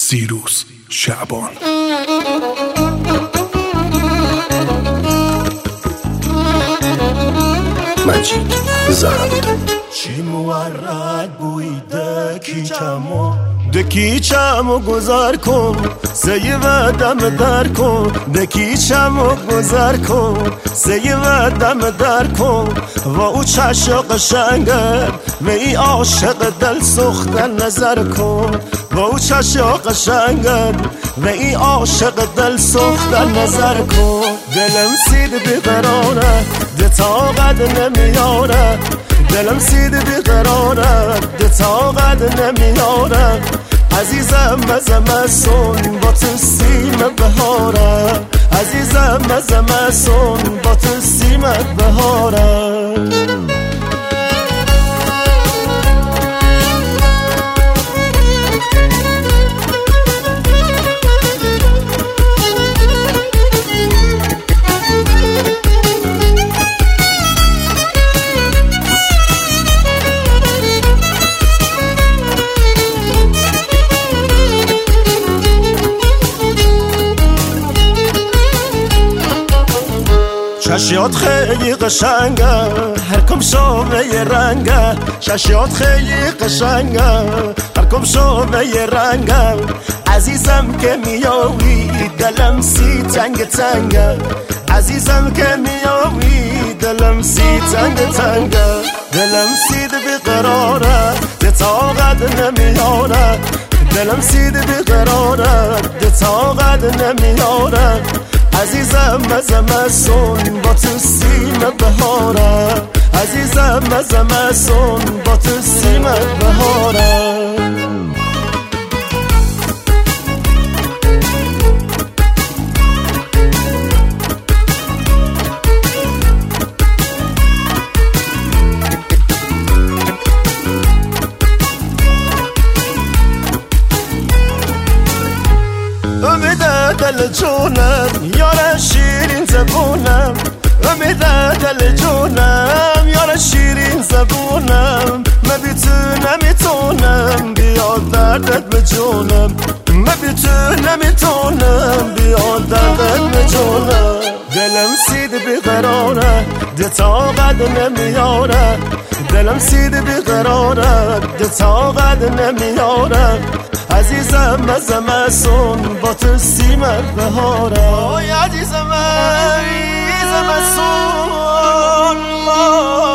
سیروس شعبان. مجید زند چی مورد بویده دکیچمو گذار کن سیه و دم در کن دکیچمو گذار کن سیه و دم در کن و او چشم قشنگه و ای عاشق دل سوختن نظر کن و او چشم قشنگه و ای عاشق دل سوختن نظر کن دلم سید بیقراره ده طاقت نمیاره دلم سید بیقراره ده طاقت نمیاره عزیزم مزمسون با تو سیم بهاره عزیزم مزمسون با تو سیم بهاره ششیات خیلی قشنگه هر کم شوه یه رنگه ششیات خیلی قشنگه هر کم شوه یه رنگه عزیزم که میاوی دلم سی تنگ تنگه عزیزم که میاوی دلم سی تنگ تنگه دلم سید بیقراره ده طاقت نمیاره دلم سید بیقراره ده طاقت نمیاره عزیزم مزمسون با تو سیم بهاره عزیزم مزمسون با تو سیم بهاره امیده دل جونم یار شیرین زبونم امیده دل جونم یار شیرین زبونم من بی تو نمیتونم بیاد دردت به جونم من بی تو نمیتونم بیاد دردت به جونم دلم سید بیقراره ده طاقت نمیاره دلم سید بیقراره ده طاقت نمیاره عزیزم مزمسون با تو سیمت بهاره عزیزم مزمسون